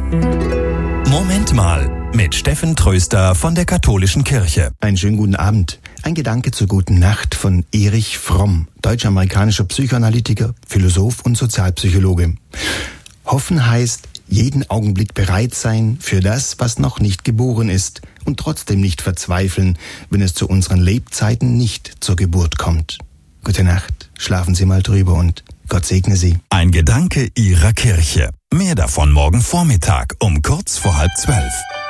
Moment mal, mit Steffen Tröster von der Katholischen Kirche. Einen schönen guten Abend. Ein Gedanke zur guten Nacht von Erich Fromm, deutsch-amerikanischer Psychoanalytiker, Philosoph und Sozialpsychologe. Hoffen heißt, jeden Augenblick bereit sein für das, was noch nicht geboren ist und trotzdem nicht verzweifeln, wenn es zu unseren Lebzeiten nicht zur Geburt kommt. Gute Nacht, schlafen Sie mal drüber und Gott segne Sie. Ein Gedanke Ihrer Kirche. Mehr davon morgen Vormittag um kurz vor 11:30.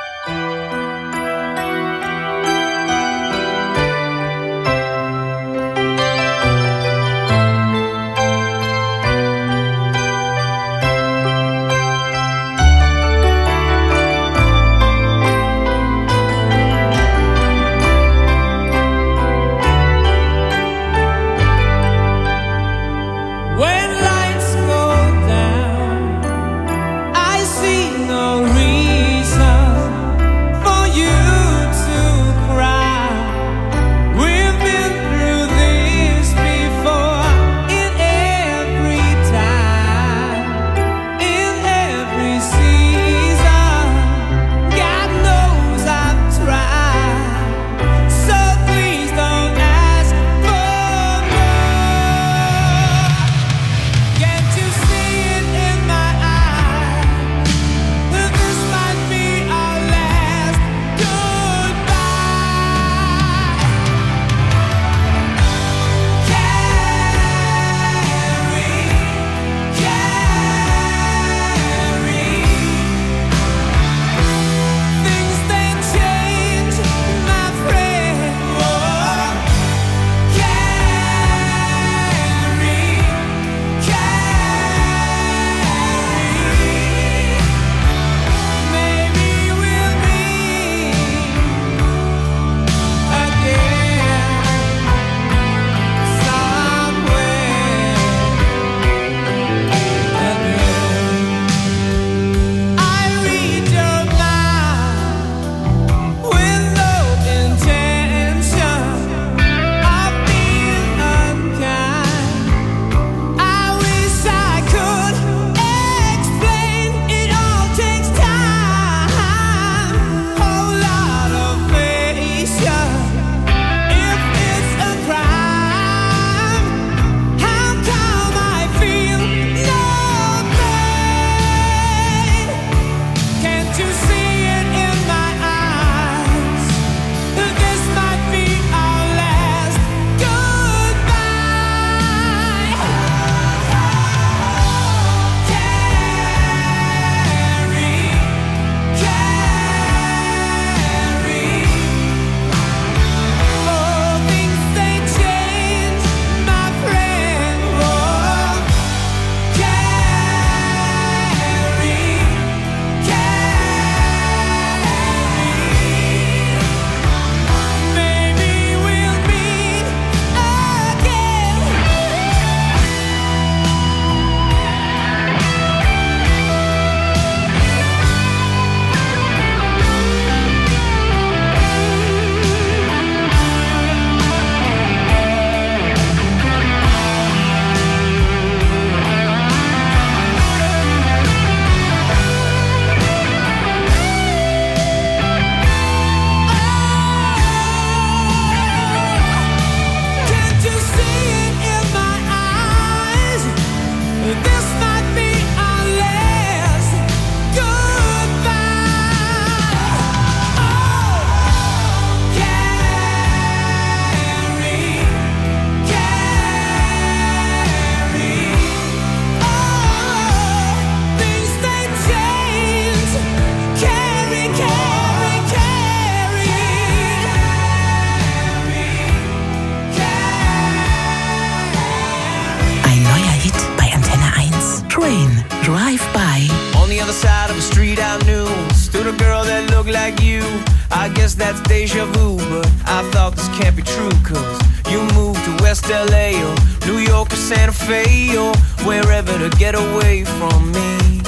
Like you, I guess that's deja vu, but I thought this can't be true, cause you moved to West LA or New York or Santa Fe or wherever to get away from me.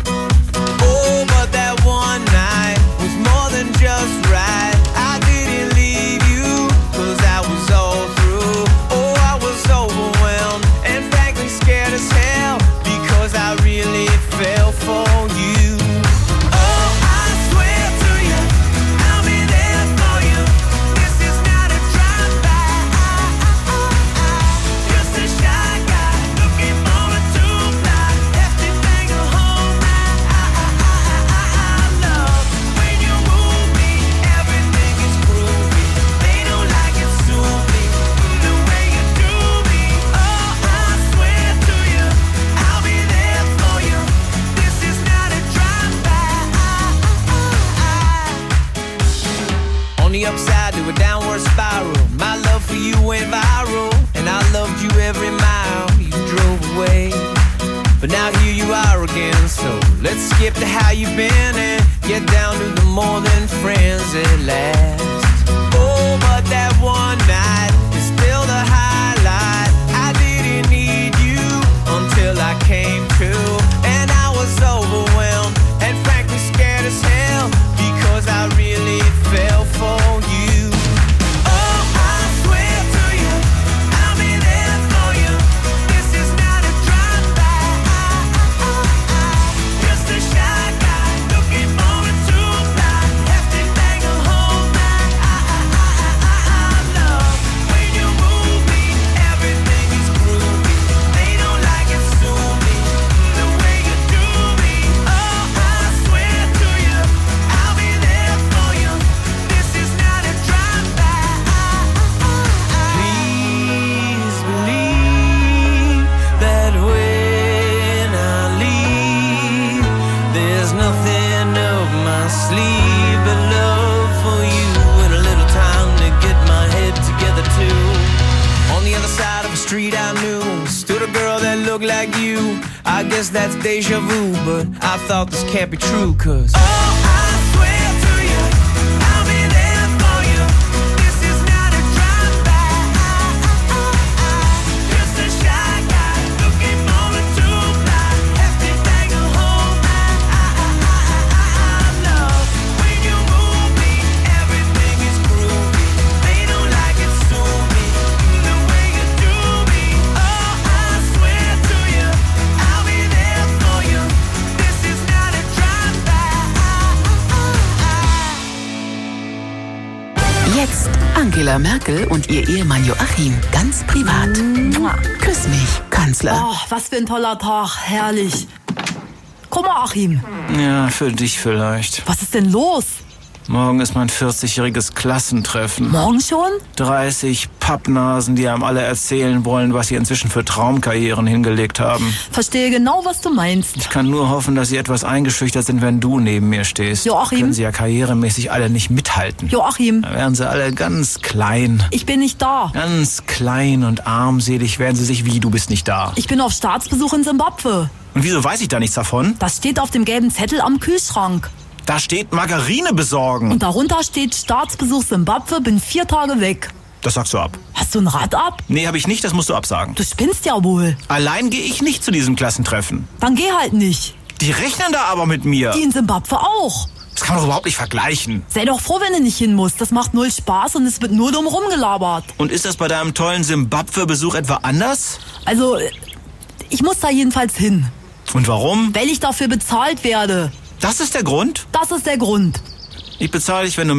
Oh, but that one night was more than just right. I didn't leave you, cause I was all through. Oh, I was overwhelmed and frankly scared as hell, because I really fell for you. me upside to a downward spiral. My love for you went viral, and I loved you every mile you drove away. But now here you are again, so let's skip to how you've been and get down to the more than friends at last. Oh, but that one night is still the highlight. I didn't need you until I came to, and I was overwhelmed and frankly scared as hell because I really fell for you. Oh, I swear to you, I'll be there for you. This is not a drive-by. Just a shy guy looking for a two-ply. Have to bang a whole night. Love when you move me, everything is groovy. They don't like it, sue me the way you do me. Oh, I swear to you, I'll be there for you. This is not a drive-by. Please believe that when I leave, there's nothing up my sleeve but love for you and a little time to get my head together too. On the other side of the street I knew stood a girl that looked like you. I guess that's deja vu, but I thought this can't be true, 'cause oh, I swear to you, I'll be there for you. This is not a drive-by. Just a shy guy looking for a two-ply. Have to bang a whole night. Love when you move me, everything is groovy. They don't like it, sue me the way you do me. Oh, I swear to you, I'll be there for you. This is not a drive-by. Jetzt Angela Merkel und ihr Ehemann Joachim, ganz privat. Küss mich, Kanzler. Oh, was für ein toller Tag, herrlich. Komm mal, Achim, Ja, für dich vielleicht. was ist denn los? Morgen ist mein 40-jähriges Klassentreffen. Morgen schon? 30 Pappnasen, die einem alle erzählen wollen, was sie inzwischen für Traumkarrieren hingelegt haben. Verstehe genau, was du meinst. Ich kann nur hoffen, dass sie etwas eingeschüchtert sind, wenn du neben mir stehst. Joachim? Können sie ja karrieremäßig alle nicht mithalten. Joachim, Da werden sie alle ganz klein. ich bin nicht da. Ganz klein und armselig werden sie sich wie, du bist nicht da. Ich bin auf Staatsbesuch in Simbabwe. Und wieso weiß ich da nichts davon? Das steht auf dem gelben Zettel am Kühlschrank. Da steht Margarine besorgen. Und darunter steht Staatsbesuch Simbabwe, bin 4 Tage weg. Das sagst du ab. Hast du ein Rad ab? Nee, habe ich nicht, das musst du absagen. Du spinnst ja wohl. Allein gehe ich nicht zu diesem Klassentreffen. Dann geh halt nicht. Die rechnen da aber mit mir. Die in Simbabwe auch. Das kann man doch überhaupt nicht vergleichen. Sei doch froh, wenn du nicht hin musst. Das macht null Spaß und es wird nur dumm rumgelabert. Und ist das bei deinem tollen Simbabwe-Besuch etwa anders? Also, ich muss da jedenfalls hin. Und warum? Weil ich dafür bezahlt werde. Das ist der Grund? Das ist der Grund. Ich bezahle dich, wenn du